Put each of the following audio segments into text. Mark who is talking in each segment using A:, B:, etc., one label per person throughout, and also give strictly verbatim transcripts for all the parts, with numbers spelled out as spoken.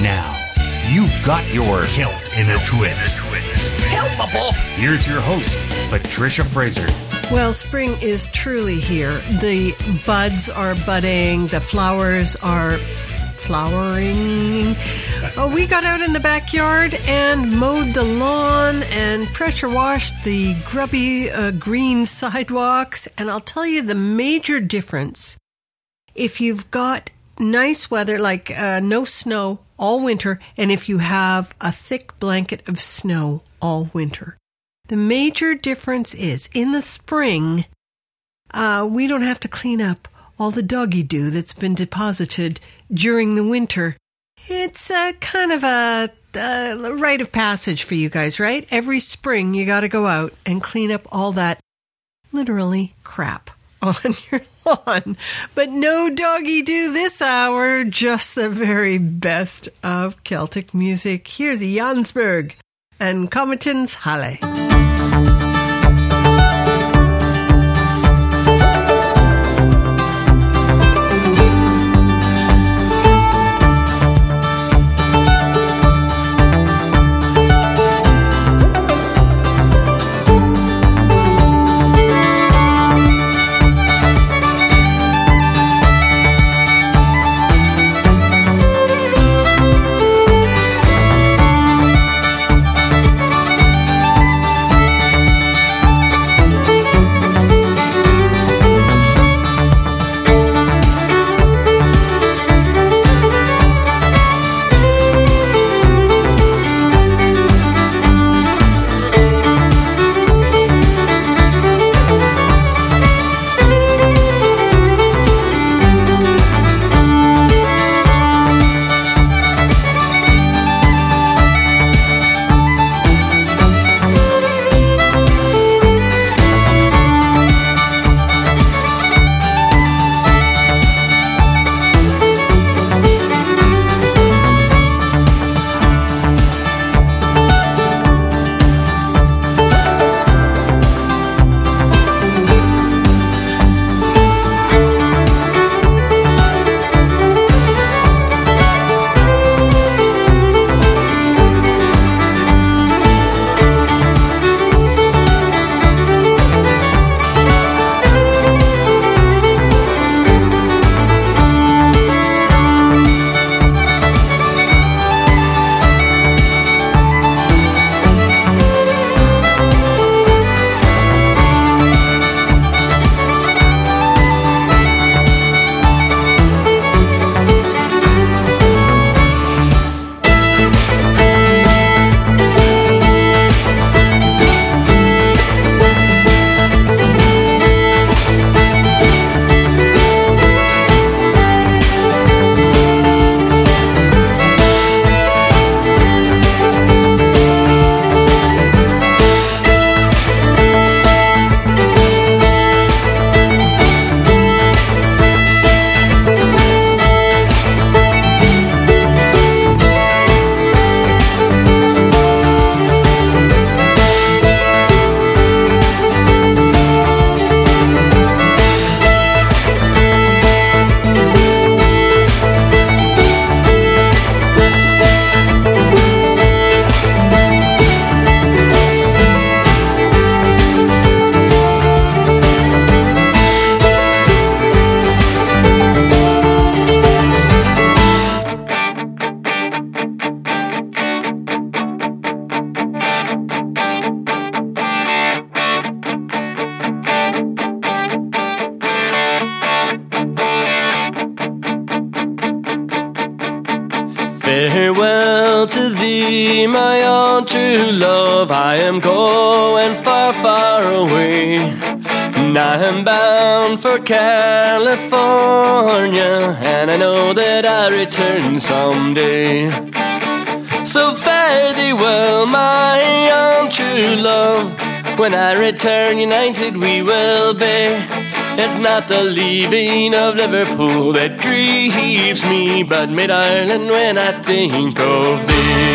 A: Now, you've got your kilt in a twist. Helpable. Here's your host, Patricia Fraser.
B: Well, spring is truly here. The buds are budding. The flowers are flowering. Oh, we got out in the backyard and mowed the lawn and pressure washed the grubby uh, green sidewalks. And I'll tell you the major difference. If you've got nice weather, like uh, no snow all winter, and if you have a thick blanket of snow all winter, the major difference is in the spring, uh, we don't have to clean up all the doggy doo that's been deposited during the winter. It's a kind of a, a rite of passage for you guys, right? Every spring you got to go out and clean up all that literally crap on your lawn. But no doggy doo this hour, just the very best of Celtic music. Here's Jansberg and Cometin's Halle.
C: Farewell to thee, my own true love. I am going far, far away. And I am bound for California, and I know that I'll return someday. So fare thee well, my own true love. When I return united we will be. It's not the leaving of Liverpool that grieves me, but mid-Ireland when I think of thee.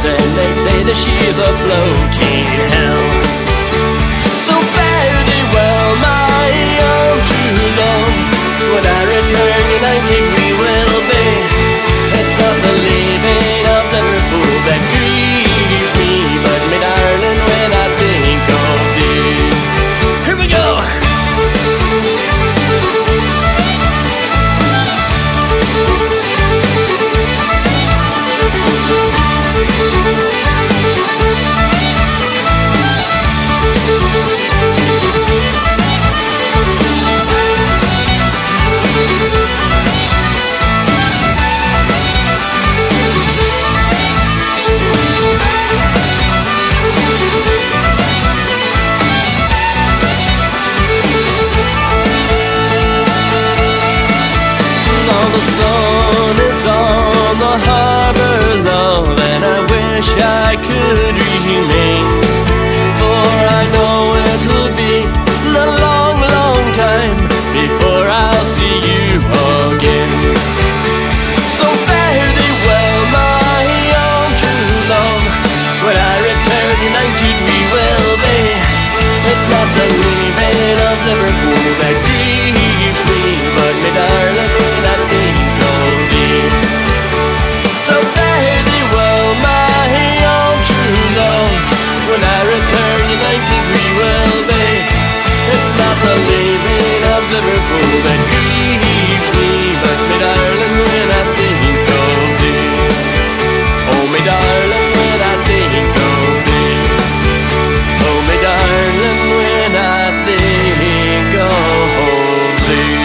C: and they say that she is a floating hell. So fare thee well, my own true love. When I return united we will be. It's not the leaving of Liverpool that grieves me, but me darling, when I think of thee. Here we go! The sun is on the harbor, love, and I wish I could remain, for I know it'll be a long, long time before I'll see you again. So fare thee well, my own true love. When I return united we will be. It's not the leaving of Liverpool that grieves me, but me darling, when I think of thee. So fare thee well, my own true love. When I return united we will be. It's not the leaving of Liverpool that grieves me, but me darling, when I think of thee. Oh, me darling, when I think of thee. Oh, me darling, when I think of thee.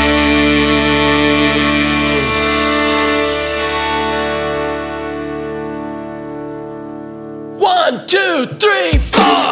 C: One, two, three, four.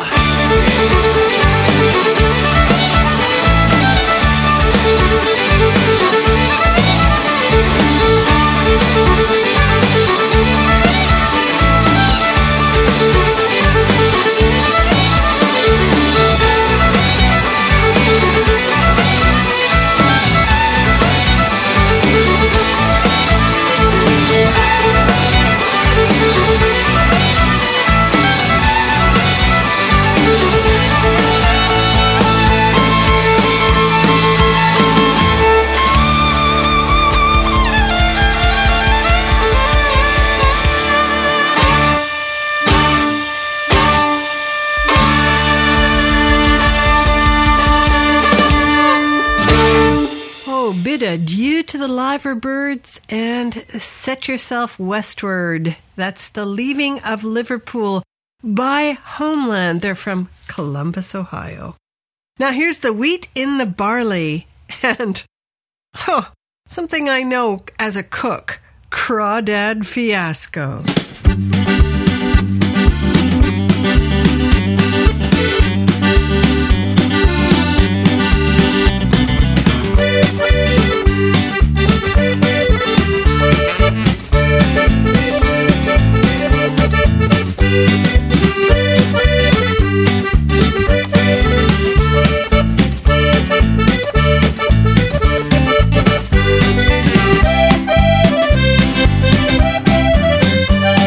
B: Bid adieu to the liver birds and set yourself westward. That's The Leaving of Liverpool by Homeland. They're from Columbus, Ohio. Now here's The Wheat in the Barley and, oh, something I know as a cook, Crawdad Fiasco.
D: Thank you.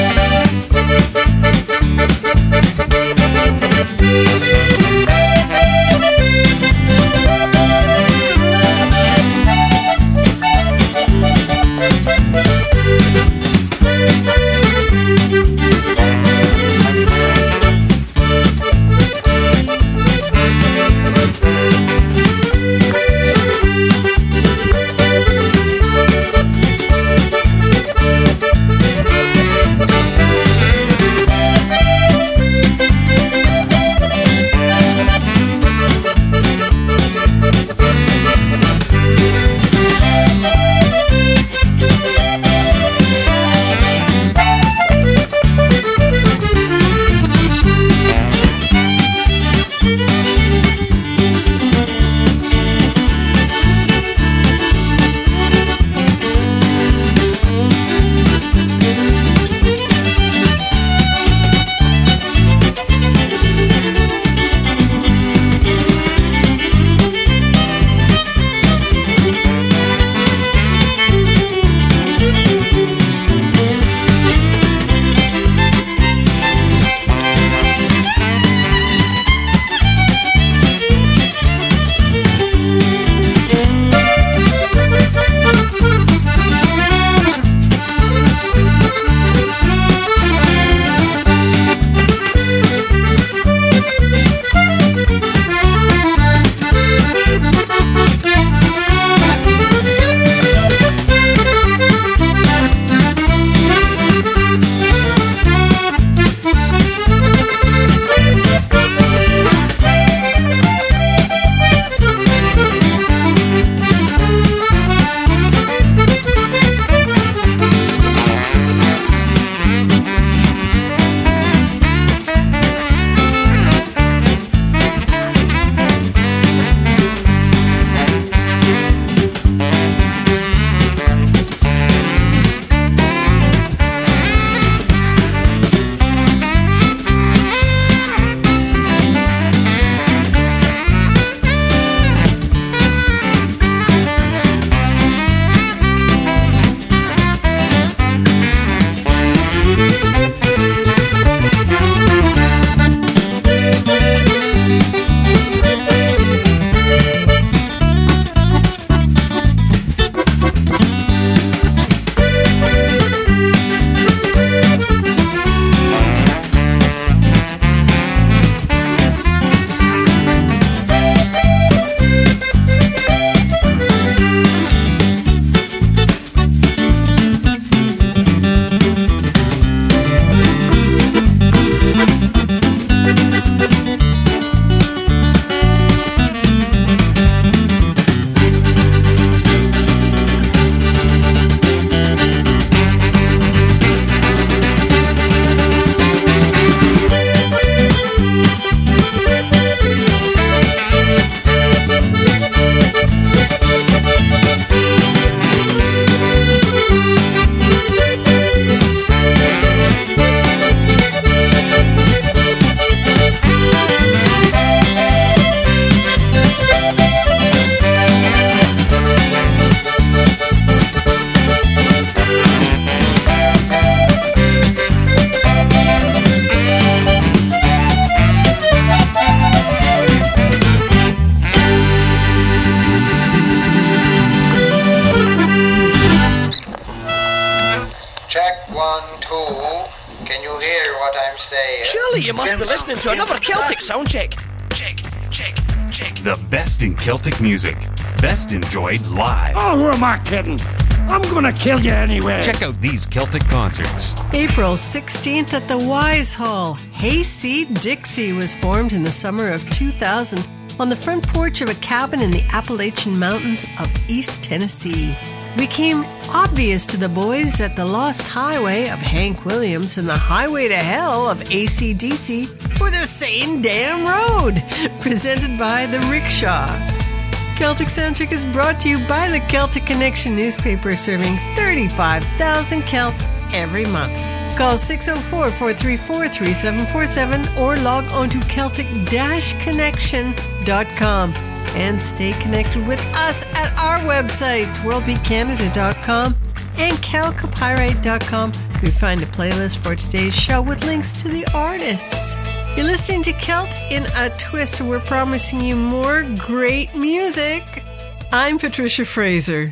D: Surely you must be listening to another Celtic sound check. Check, check, check.
A: The best in Celtic music. Best enjoyed live.
E: Oh, who am I kidding? I'm gonna kill you anyway.
A: Check out these Celtic concerts.
B: April sixteenth at the Wise Hall. Hayseed Dixie was formed in the summer of two thousand on the front porch of a cabin in the Appalachian Mountains of East Tennessee. It became obvious to the boys that the Lost Highway of Hank Williams and the Highway to Hell of A C D C were the same damn road. Presented by the Rickshaw. Celtic Soundcheck is brought to you by the Celtic Connection newspaper, serving thirty-five thousand Celts every month. Call six oh four, four three four, three seven four seven or log on to Celtic connection dot com and stay connected with us at our websites, world beat canada dot com and calcopyrite dot com. We find a playlist for today's show with links to the artists. You're listening to Celt in a Twist, and we're promising you more great music. I'm Patricia Fraser.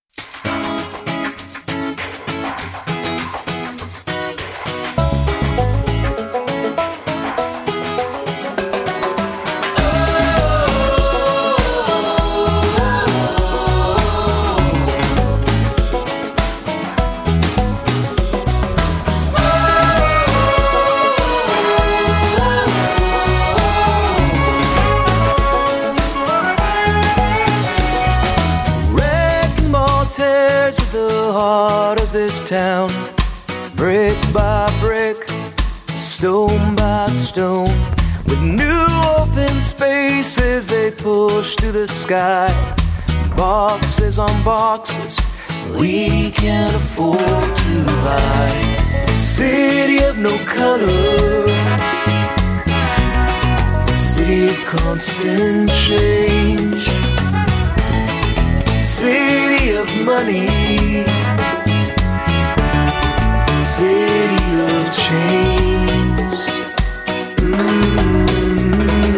C: Town, brick by brick, stone by stone, with new open spaces they push to the sky, boxes on boxes we can't afford to buy. City of no color, city of constant change, city of money, city of chains. Mm-hmm.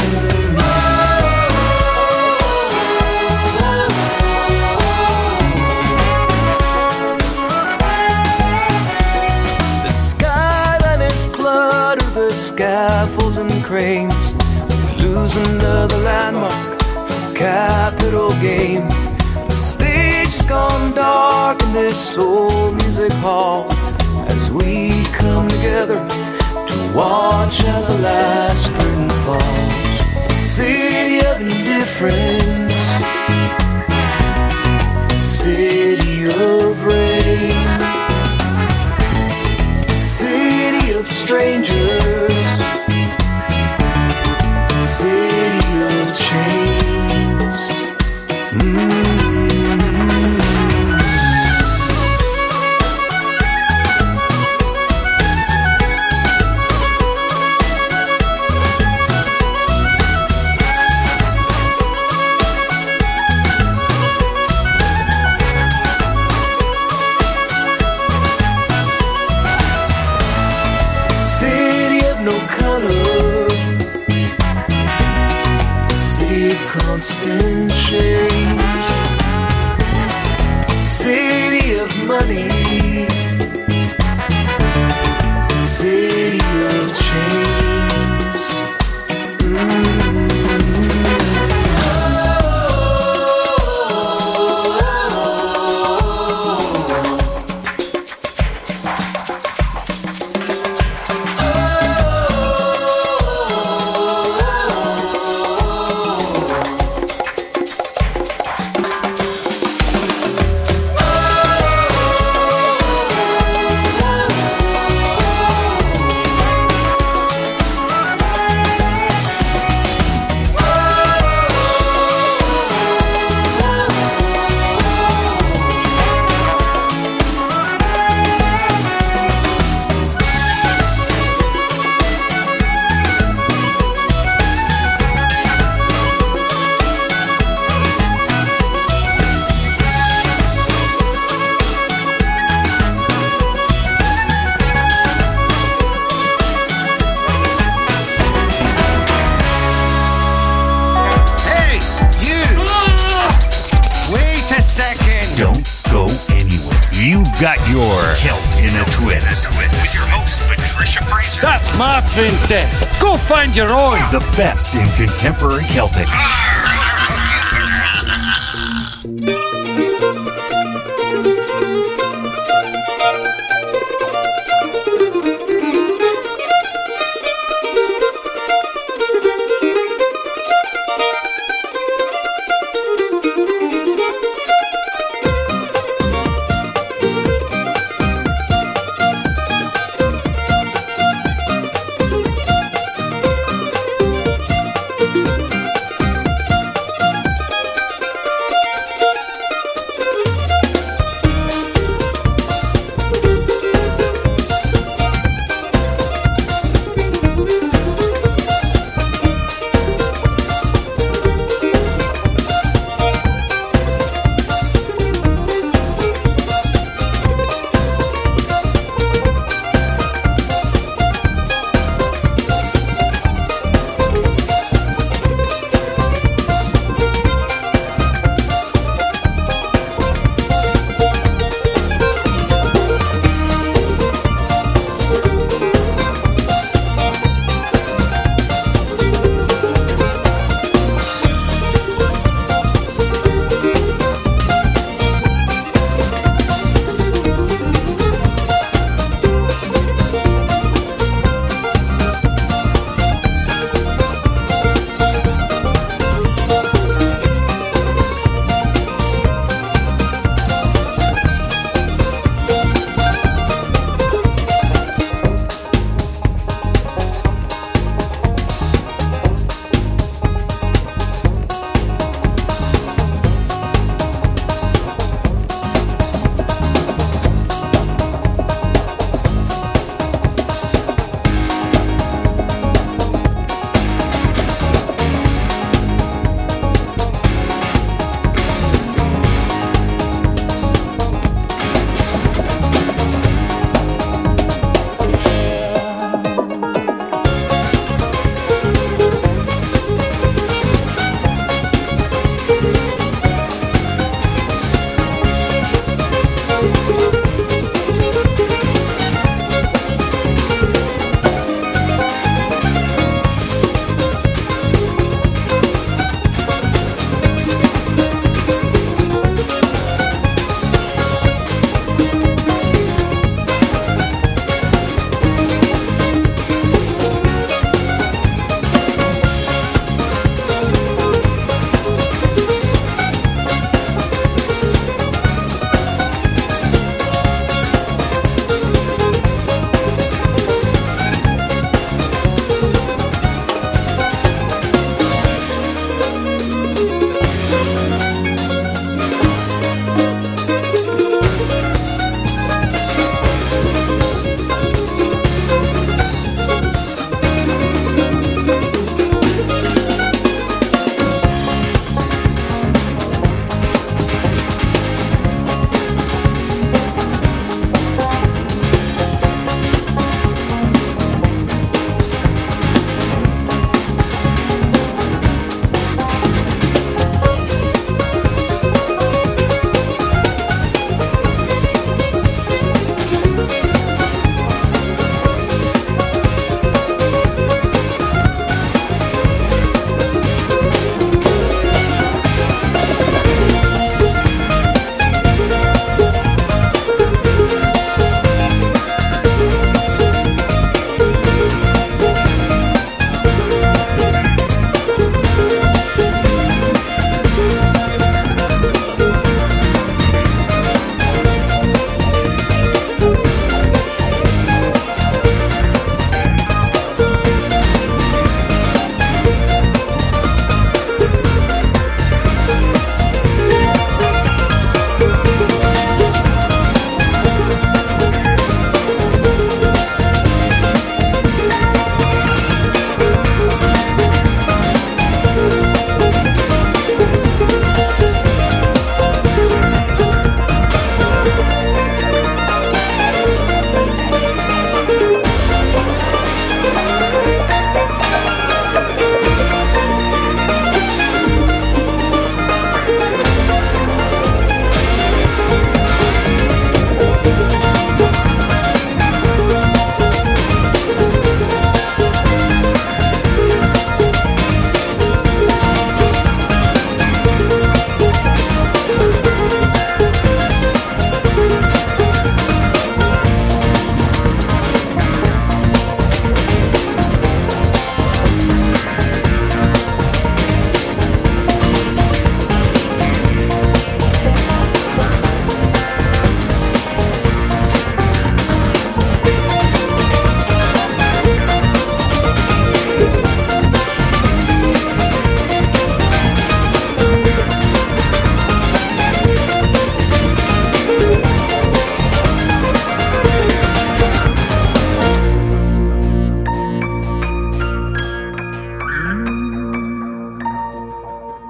C: The skyline is cluttered with scaffolds and cranes. We lose another landmark for capital gain. The stage has gone dark in this old music hall, as we come together to watch as the last curtain falls. City of indifference, city of rain, city of strangers, city of chains. Mm-hmm. Constant change, city of money, city of chains. Mm-hmm.
A: got your Kilt in a Twist. With your host, Patricia Fraser.
E: That's my princess. Go find your own.
A: The best in contemporary Celtic.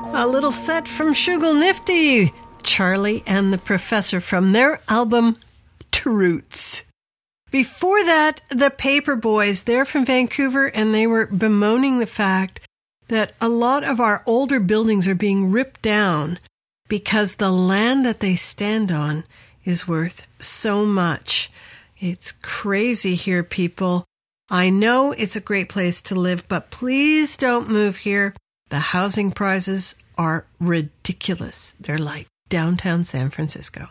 B: A little set from Shugal Nifty, Charlie and the Professor, from their album Roots. Before that, the Paper Boys, they're from Vancouver, and they were bemoaning the fact that a lot of our older buildings are being ripped down because the land that they stand on is worth so much. It's crazy here, people. I know it's a great place to live, but please don't move here. The housing prices are ridiculous. They're like downtown San Francisco.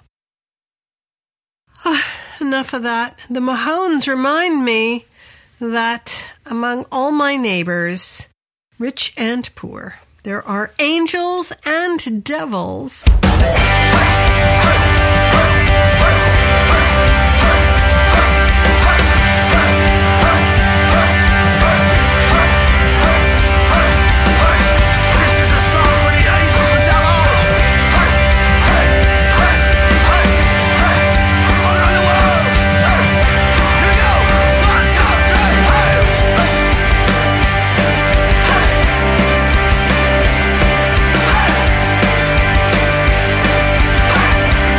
B: Ah, enough of that. The Mahones remind me that among all my neighbors, rich and poor, there are angels and devils.
F: Hey!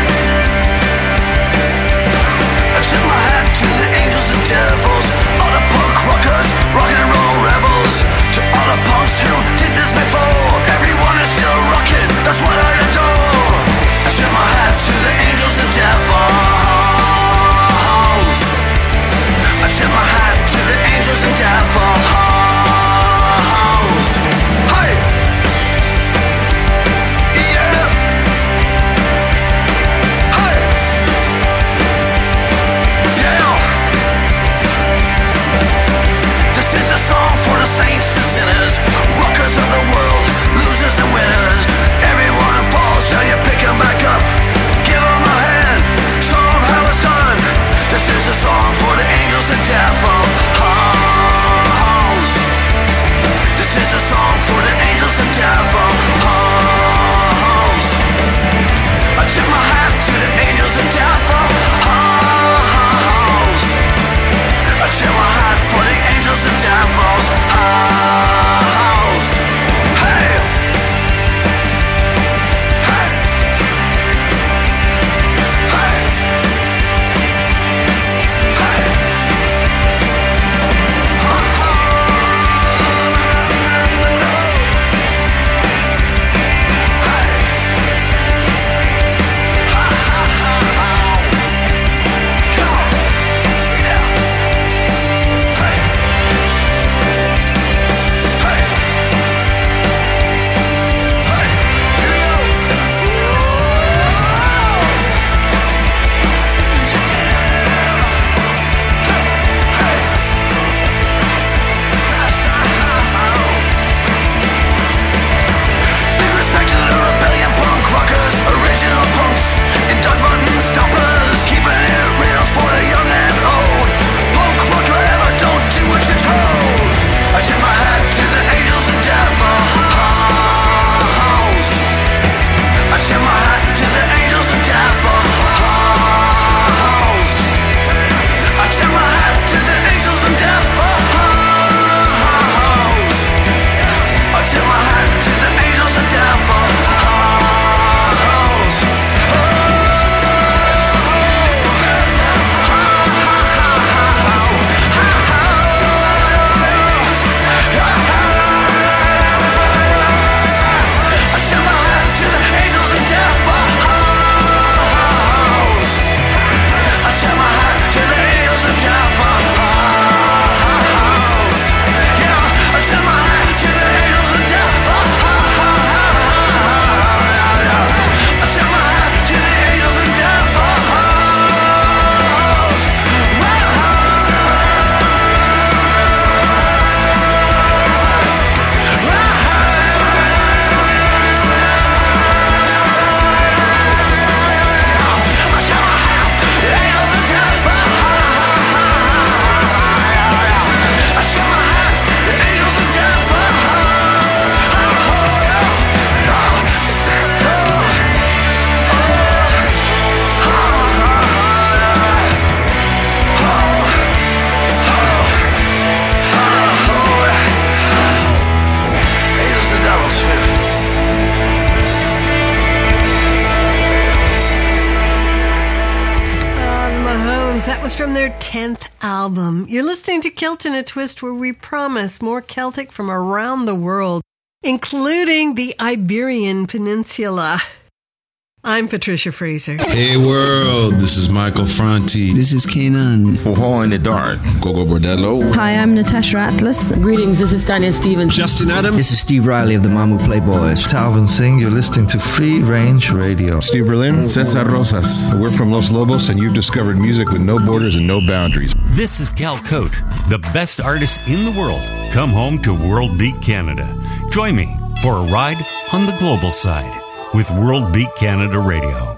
B: was from their tenth album. You're listening to Kilt in a Twist, where we promise more Celtic from around the world, including the Iberian Peninsula. I'm Patricia Fraser.
F: Hey world, this is Michael Franti.
G: This is Kanan.
H: For in the Dark.
F: Gogo Bordello.
I: Hi, I'm Natasha Atlas.
J: Greetings, this is Daniel Stevens.
K: Justin Adam.
L: This is Steve Riley of the Mamu Playboys.
M: Talvin Singh, you're listening to Free Range Radio.
N: Steve Berlin. Cesar Rosas. We're from Los Lobos, and you've discovered music with no borders and no boundaries.
A: This is Cal Cote, the best artist in the world. Come home to World Beat Canada. Join me for a ride on the global side with World Beat Canada Radio.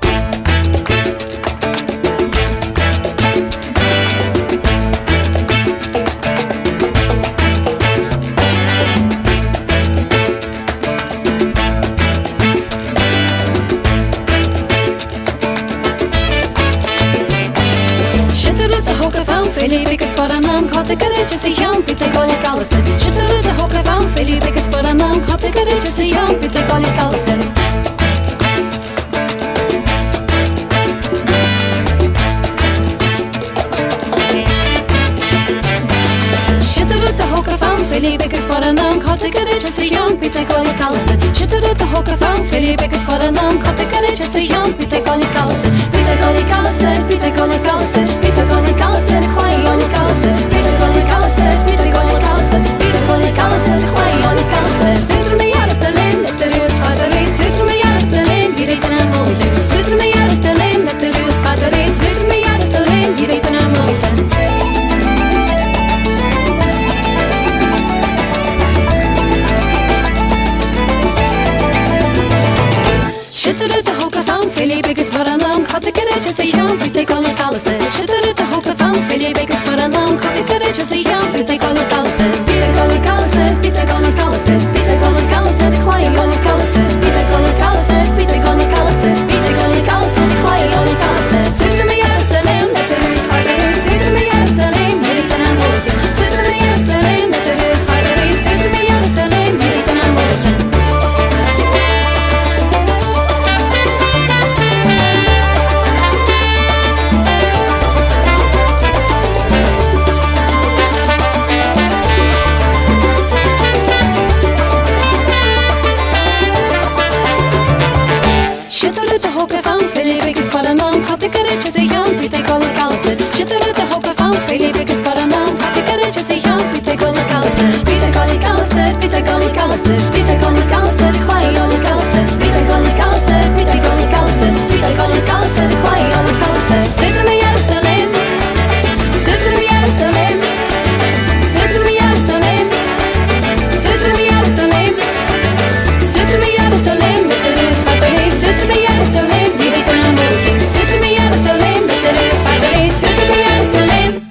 O: Felipe Sparanam, Coticarich, a young Pitagoli Calston. Shitter the Hoka found Felipe Sparanam, Coticarich, a young Pitagoli Calston. Shitter the Hoka found Felipe Sparanam, Coticarich, a young Pitagoli Calston. Shitter the Hoka found Felipe Sparanam, Coticarich, a young Pitagoli Calston. Pitagoli Calston, Pitagoli Calston, Pitagoli Calston, Clayoli Calston, Pitagoli Calston, Pitagoli Calston, Pitagoli Calston, Clayoli Calston. Sitter me out of the lane, let the ruse father, sitter me out of the lane, get it and I'm moving. Sitter me out of the lane, let the ruse father, sitter me out of the lane, get it and I'm moving. Shitter the Hoka found Felipe Sparanam, Coticarich, a young Pitagoli Calston. Shitter the Hoka found Felipe Sparanam, Coticarich, a young Pitagoli Calston. Pitagoli Calston, Pitagoli Calston, Pitagoli Calston, Clayoli Calston, Pitagoli Calston, Pitagoli Calston, Pitagoli Calston, Clayoli Calston. Sitter me out of the lane, let the ruse father, sitter me out of the lane, get it and I'm moving. Sitter me out of the lane, let the ruse father, sitter me out of the lane, get it and I'm moving. Shitter the Hoka found Felipe Sparanam, Coticarich, a young Pitagoli Calston. Shitter the Hoka found Felipe Sparanam, Coticarich, a young Pitagoli Calston. Pitagoli Calston, Pitagoli Calston, Pitagoli Calston, Clayoli Calston, Pitagoli Calston, Pitagoli Calston, Pitagoli Calston, Clayoli Calston. Sitter me out of the lane, sitter me out of the lane, sitter me out of the lane, sitter me out of the lane, sitter me out of the lane, let the ruse father, sitter me out of the lane, get it and I'm moving. Sitter me out of the lane, let the ruse father, sitter me out of the lane.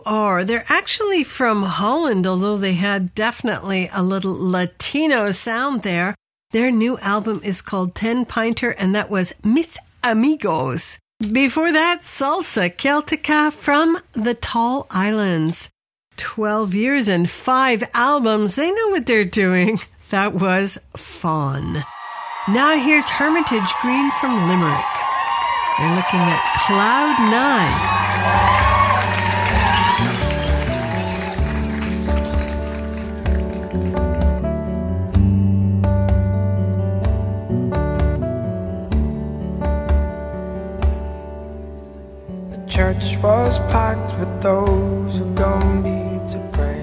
B: are. They're actually from Holland, although they had definitely a little Latino sound there. Their new album is called Ten Pinter, and that was Mis Amigos. Before that, Salsa Celtica from the Tall Islands. Twelve years and five albums. They know what they're doing. That was fun. Now here's Hermitage Green from Limerick. They're looking at Cloud Nine.
G: Church was packed with those who don't need to pray.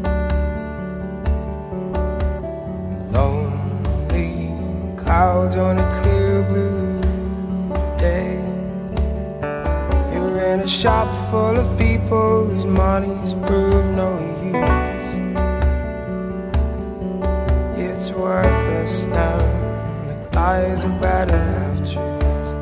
G: Lonely clouds on a clear blue day. You're in a shop full of people whose money's proved no use. It's worthless now. The lives are better after you.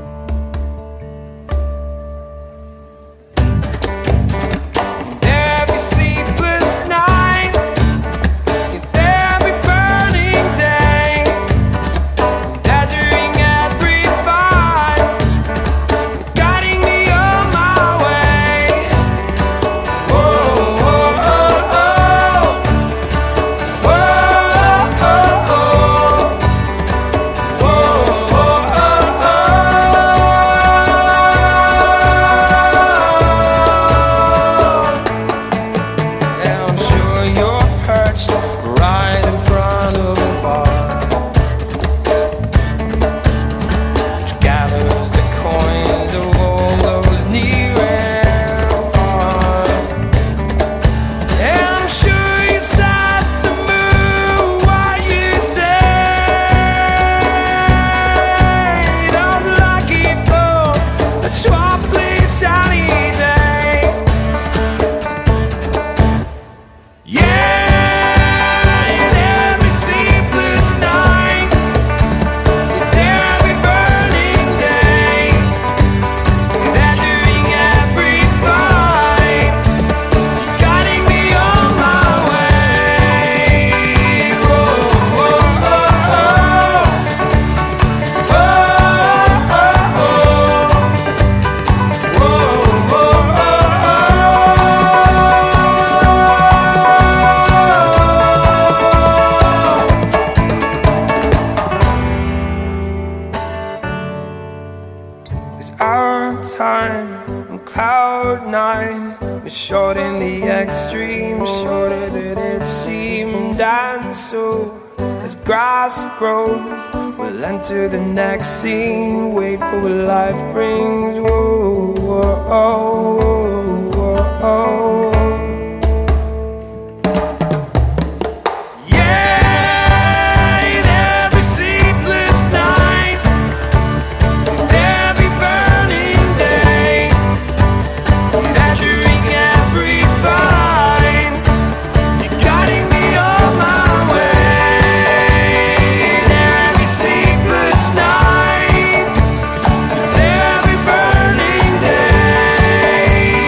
G: To the next scene, wait for what life brings. Whoa, whoa, whoa, whoa, whoa.
H: Day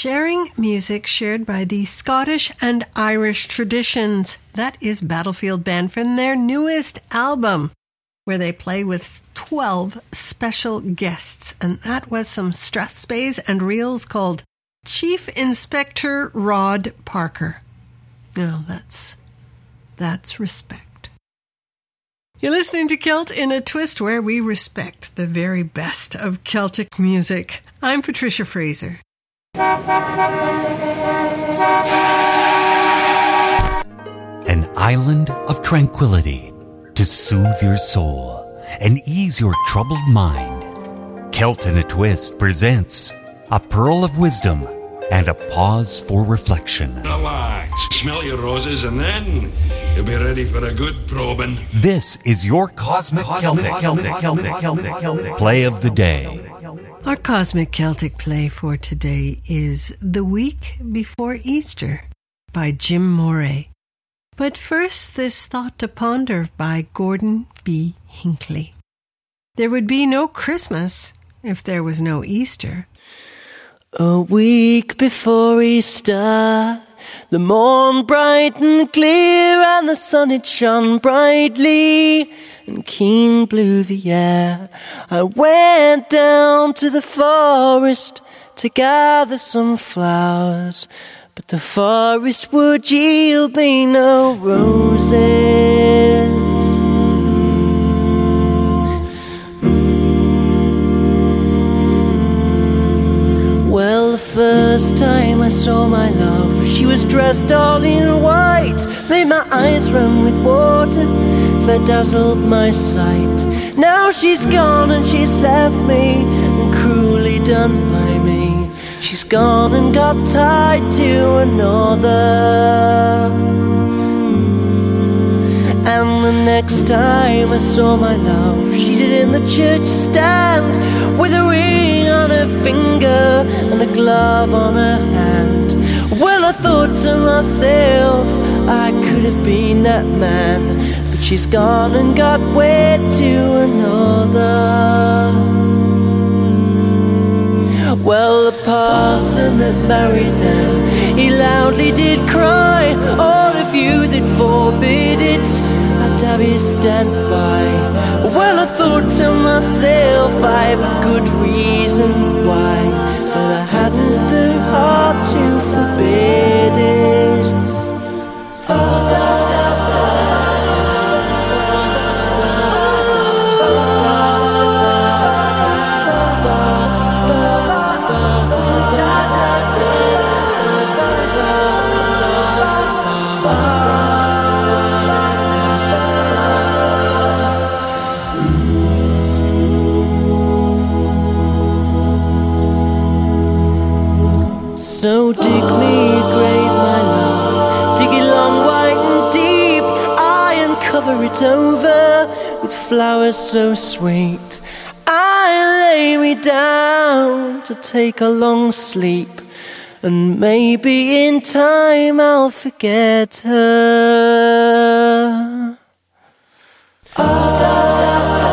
B: sharing music shared by the Scottish and Irish traditions. That is Battlefield Band from their newest album, where they play with twelve special guests. And that was some strathspeys and reels called Chief Inspector Rod Parker. Now that's, that's respect. You're listening to Kilt in a Twist, where we respect the very best of Celtic music. I'm Patricia Fraser.
A: An island of tranquility to soothe your soul and ease your troubled mind. Kilt in a Twist presents a pearl of wisdom and a pause for reflection.
H: Relax, smell your roses, and then you'll be ready for a good probing.
A: This is your Cosmic, Cosmic Celtic, Celtic, Celtic, Celtic, Celtic play of the day.
B: Our Cosmic Celtic play for today is The Week Before Easter by Jim Moray. But first, this thought to ponder by Gordon B. Hinckley. There would be no Christmas if there was no Easter.
C: A week before Easter, the morn bright and clear, and the sun it shone brightly, and keen blew the air. I went down to the forest to gather some flowers, but the forest would yield me no roses. Well, the first time I saw my love, she was dressed all in white, made my eyes run with water, bedazzled my sight. Now she's gone and she's left me, and cruelly done by me. She's gone and got tied to another. And the next time I saw my love, she did in the church stand, with a ring on her finger and a glove on her hand. Well, I thought to myself, I could have been that man, but she's gone and got wed to another. Well, the parson that married them, he loudly did cry, all of you that forbid it, I'd have you stand by. Well, I thought to myself, I've a good reason why, but I hadn't the heart to forbid it. Oh, da, da, da. So dig me a grave, my love, dig it long, wide and deep, I uncover it over with flowers so sweet. I lay me down to take a long sleep, and maybe in time I'll forget her. Oh, da, da, da.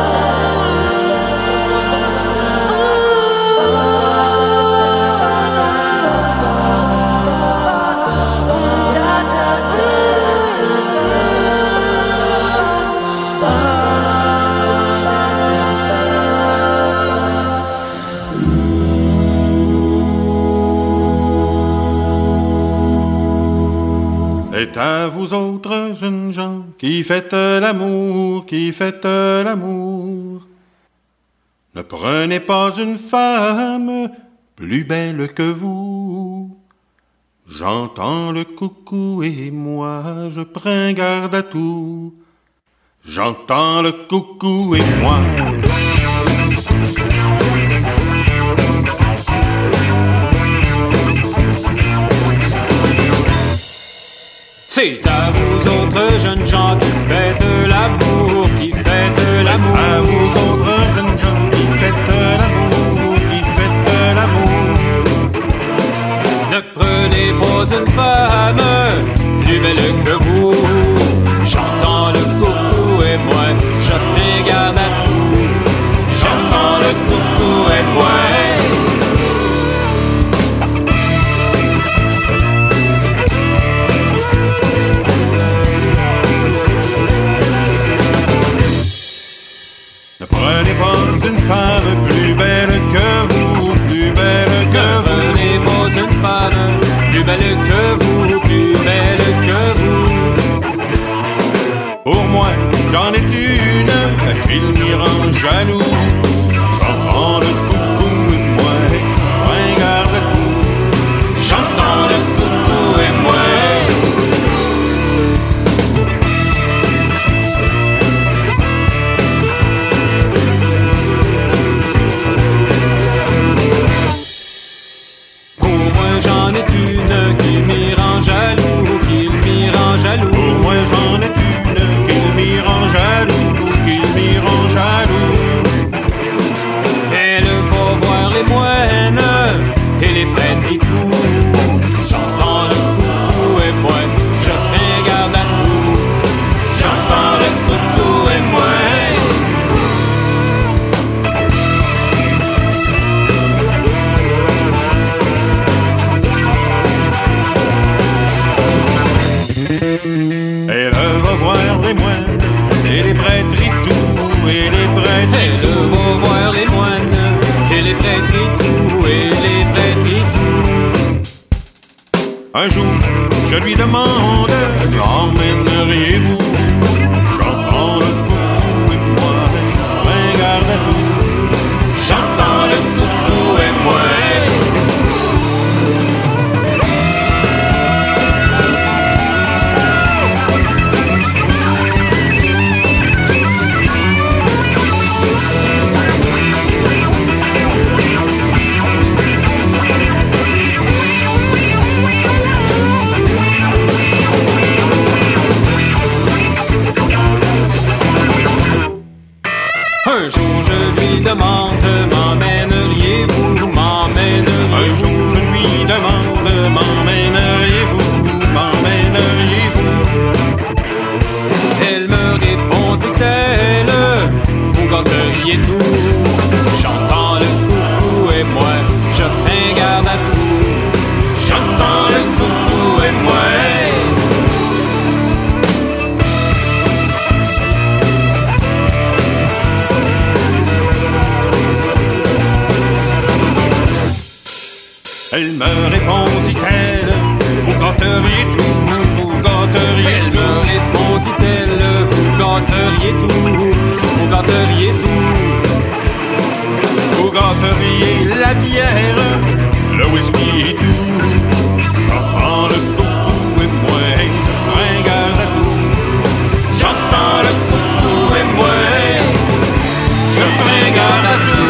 I: C'est à vous autres jeunes gens qui faites l'amour, qui faites l'amour. Ne prenez pas une femme plus belle que vous. J'entends le coucou et moi je prends garde à tout. J'entends le coucou et moi.
J: C'est à vous autres jeunes gens qui faites l'amour, qui faites l'amour.
I: C'est à vous autres jeunes gens qui faites l'amour, qui faites l'amour.
J: Ne prenez pas une femme plus belle que vous. J'entends le coucou et moi je prends garde à tout. J'entends le coucou et moi. plus belle que vous, plus belle que vous.
I: Pour moi, j'en ai une qui m'y rend jaloux. J'entends le coucou et moi, regarde tout. J'entends le coucou et moi.
J: Pour moi, j'en ai une qui m'y rend jaloux, qui m'y rend jaloux.
I: Pour moi, j'en ai une qui m'y rend jaloux, qui m'y rend jaloux.
J: Elle va voir les moines et les prêtres et tout. J'entends le coucou et moi, je prends garde à tout.
I: J'entends le coucou et moi. Elle va voir les moines et les prêtres et tout, et les prêtres et
J: Elle va voir les moines et les prêtres et tout, et les prêtres et tout.
I: Un jour, je lui demande, m'emmèneriez-vous? J'entends le coucou et moi, regarde à tout. J'entends le coucou et moi.
J: Un jour je lui demande, m'emmèneriez-vous, m'emmèneriez-vous?
I: Un jour je lui demande, m'emmèneriez-vous, m'emmèneriez-vous?
J: Elle me répond, dit-elle, vous gâteriez tout. J'entends le coucou et moi, je prends garde à tout.
I: J'entends le coucou et moi. Elle me répondit-elle, vous gâteriez tout, vous gâteriez
J: Elle
I: tout.
J: me répondit-elle, vous gâteriez tout, vous gâteriez tout.
I: Vous gâteriez la bière, le whisky et tout. J'entends le coucou et moi, regarde à tout. J'entends le coucou et moi, je regarde à tout.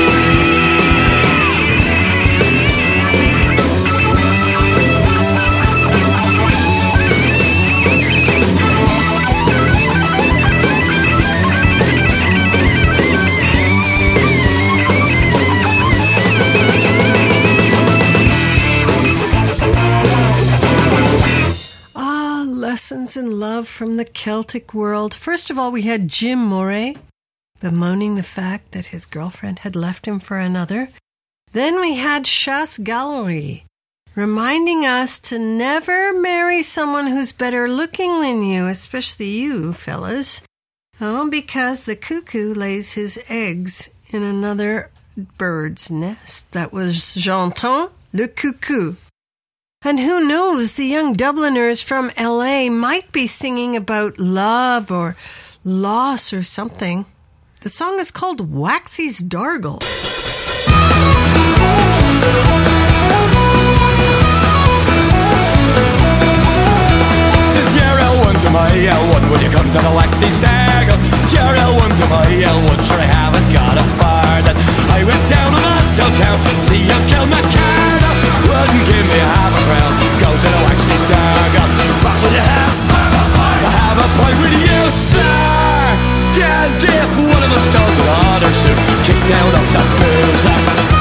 B: Lessons in love from the Celtic world. First of all, we had Jim Moray bemoaning the fact that his girlfriend had left him for another. Then we had Shas Gallery reminding us to never marry someone who's better looking than you, especially you, fellas. Oh, because the cuckoo lays his eggs in another bird's nest. That was J'entends le Coucou. And who knows, the young Dubliners from L A might be singing about love or loss or something. The song is called Waxy's Dargle.
K: Says you're L one to my L one, will you come to the Waxy's Dargle? You're L one to my L one, sure I haven't got it far. That I went down on Until Town, see you kill my car. Wouldn't give me half a crown. Go to the Waxy's Dargle. What would you have? I have a point with you, sir. Yeah, if one of us does an other suit, kick down off that boozer.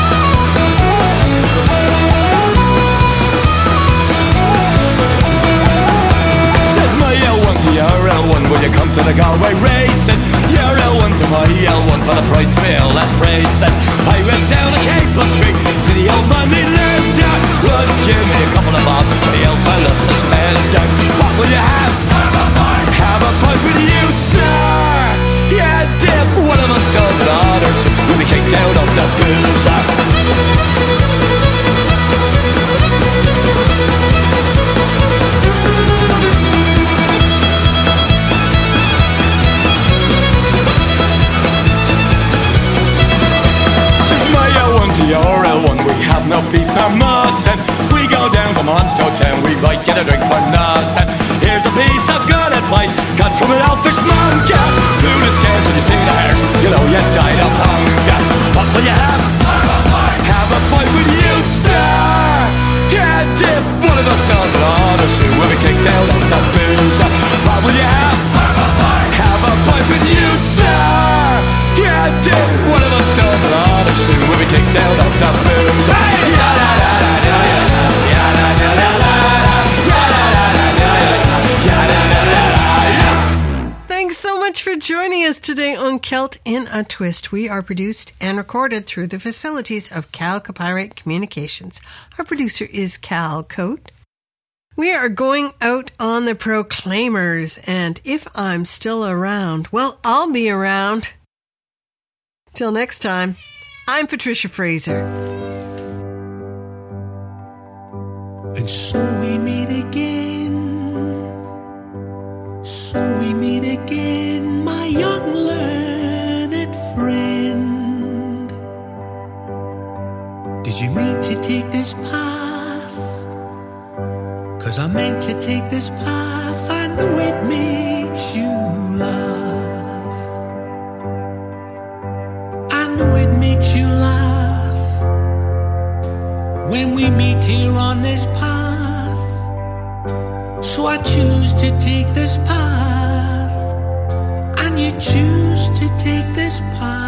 K: Says my L one to your L one, will you come to the Galway races? Your L one to my L one for the price of all that braces. I went down a Capel Street to the old man he lived at. Would give me a couple of bob for the old fella suspended. What will you have? Have a pint with you, sir. Yeah, if one of us does an order, we'll be kicked out of the boozer. nothing. We go down to Monto Town, we might get a drink for nothing. Here's a piece of good advice, got from an elfish monk. Food is scarce when you see the hares, you know you died of hunger. What will you have? Have a fight with you, sir. Yeah, if one of us does it on us, we'll be kicked out of the booze. What will you have? Have a fight with you, sir. Yeah, if one of us does it on us, we'll be kicked out of the booze. Hey, yeah, la, la, la, la, yeah, la, la, la, la, yeah, la, la, la, la, yeah, la, la, la, la.
B: Thanks so much for joining us today on Celt in a Twist. We are produced and recorded through the facilities of Cal Copyright Communications. Our producer is Cal Coate. We are going out on the Proclaimers, and if I'm still around, well, I'll be around. Till next time, I'm Patricia Fraser.
P: And so we meet again, so we meet again, my young learned friend. Did you mean to take this path? 'Cause I meant to take this path, I know it makes you laugh. I know it makes you laugh when we meet here on this path. So I choose to take this path, and you choose to take this path.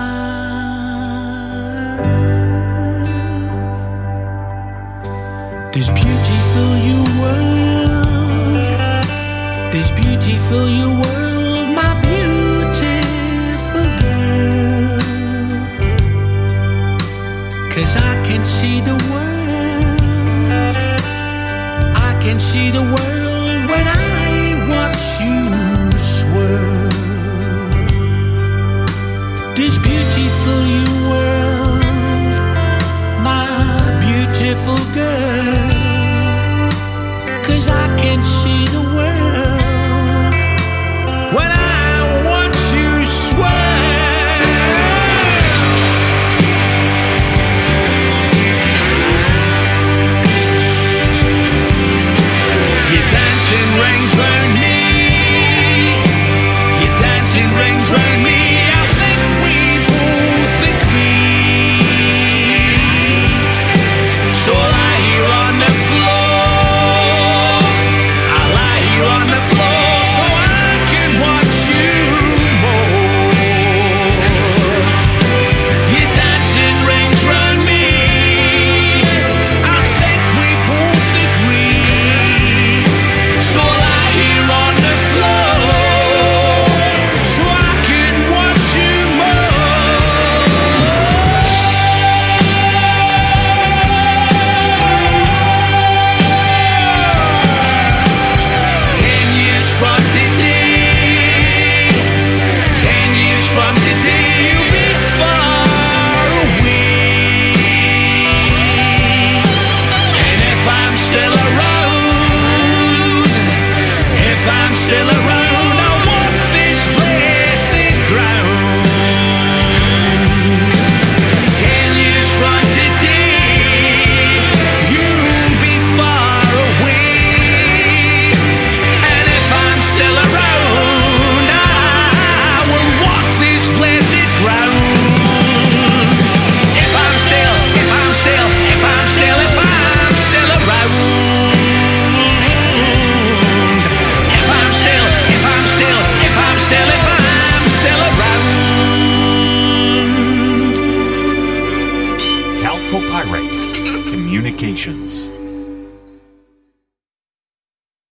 P: This beautiful your world, this beautiful your world, my beautiful girl. 'Cause I can see the world, I can see the world when I watch you swirl. This beautiful your world, my beautiful girl. 'Cause I can see the world when I watch you swirl. Your dancing rings round me, your dancing rings round me. I think we both agree. So I lie here on the floor, on the floor, so I can watch you more. Your dancing rings round me, I think we both agree. So I lie here on the floor, so I can watch you from today, ten years from today, you'll be far away. And if I'm still around, if I'm still around, I'll walk this blessed ground. Ten years from today, you'll be far away. Still around, I will walk this blessed ground. If I'm still, if I'm still, if I'm still, if I'm still around. If I'm still, if I'm still, if I'm still, if I'm still around.
A: Cal Copyright Communications.